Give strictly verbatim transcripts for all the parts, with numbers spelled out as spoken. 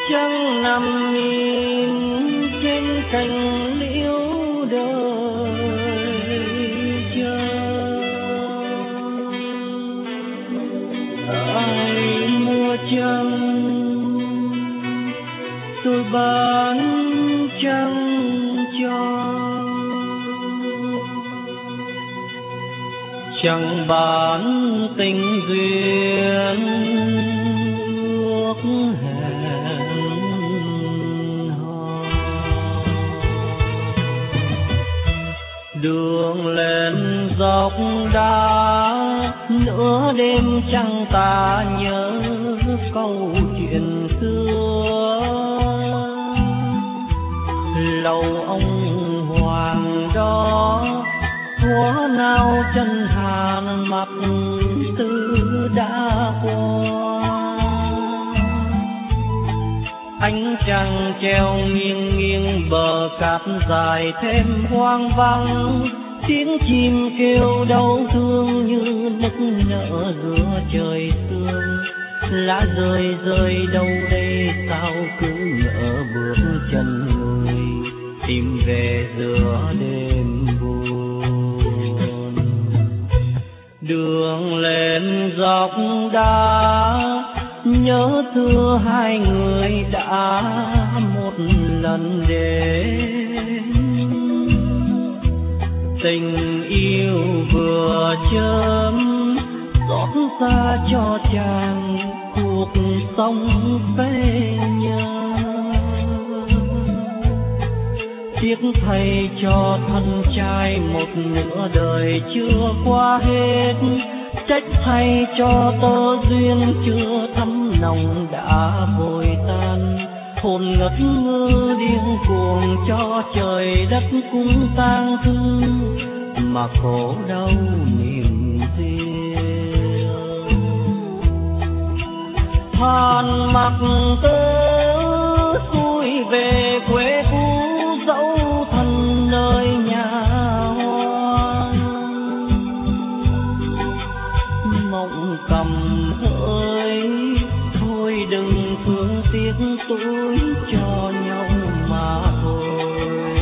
Trăng nằm nhìn trên cành liễu đời chờ, ai mua trăng tôi bán trăng cho, chẳng bán tình duyên ước hẹn hò. Đường lên dốc đá nửa đêm trăng ta nhớ câu chuyện xưa, lâu ông hoàng đó thuở nào chân hàn mặt tư đã qua. Ánh trăng treo nghiêng nghiêng bờ cát dài thêm hoang vắng, tiếng chim kêu đau thương như nức nở giữa trời sương. Lá rơi rơi đâu đây sao cứ ngỡ bước chân người tìm về giữa đêm buồn. Đường lên dốc đá nhớ thương hai người đã một lần đến, tình yêu vừa chớm xót xa cho chàng cuộc sống phê nhơ. Tiếc thay cho thân trai một nửa đời chưa qua hết, trách thay cho tơ duyên chưa thắm nồng đã vội tan. Hồn ngất ngơ điên cuồng cho trời đất cũng tang thương, mà khổ đau niềm riêng. Than mặc tơ xuôi về quê cũ dẫu thân nơi nhà hoa, mộng cầm hỡi thôi đừng thương tiếc tôi cho nhau mà thôi.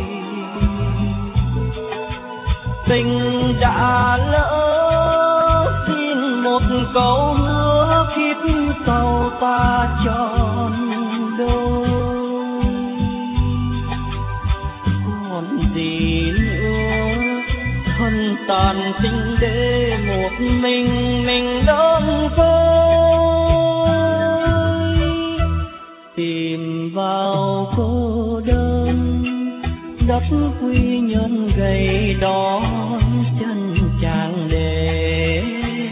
Tình đã lỡ xin một câu hứa kiếp sau ta tròn đôi, còn gì nữa thân tàn tình để một mình mình đơn côi. Tìm vào cô đơn đất quy nhân gầy đón chân chàng đến,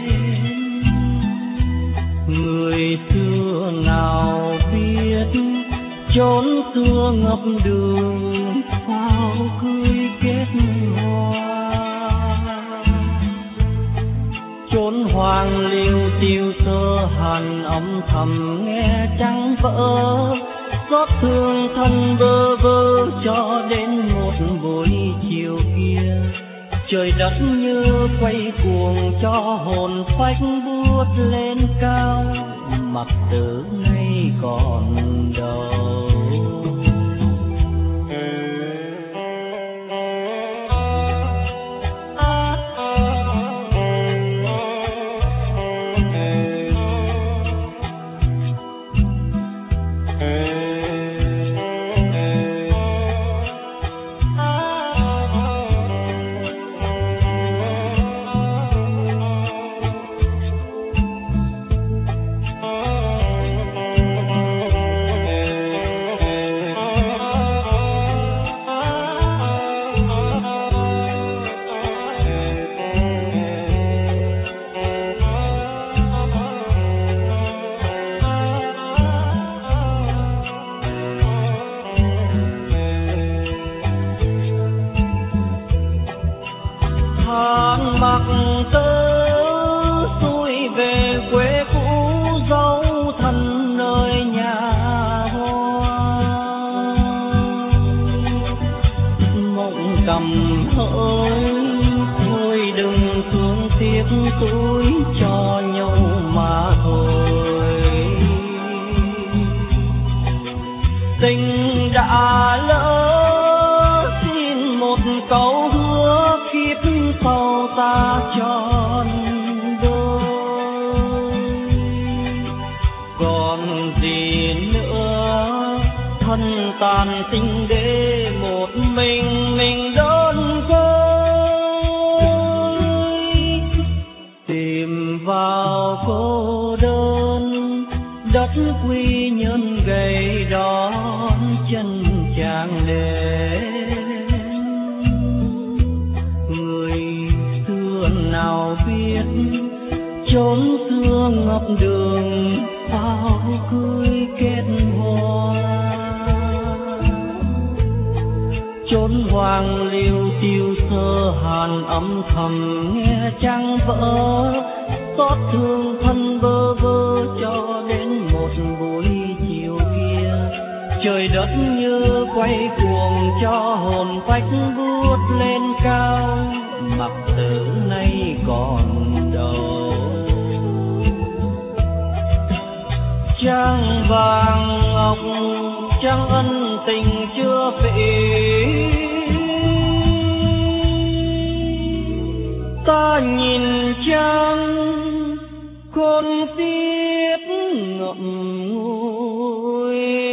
người xưa nào biết chốn xưa ngập đường pháo cưới kết hoa. Chốn hoàng liêu tiêu sơ hàn âm thầm nghe trăng vỡ, xót thương thân bơ vơ cho đến một buổi chiều kia. Trời đất như quay cuồng cho hồn phách buốt lên cao, mặc tử nay còn đâu. thân tàn tình để một mình mình đơn côi, tìm vào cô đơn đất quy nhân gầy đón chân chàng đến. Người xưa nào biết chốn xưa ngập đường áo cưới kết hoa, chốn hoàng liêu tiêu sơ hàn âm thầm nghe trăng vỡ, xót thương thân bơ vơ cho đến một buổi chiều kia. Trời đất như quay cuồng cho hồn phách vút lên cao, mặc tử nay còn đâu. Trăng vàng ngọc trăng ân tình chưa phỉ, ta nhìn trăng con xiết ngậm ngùi.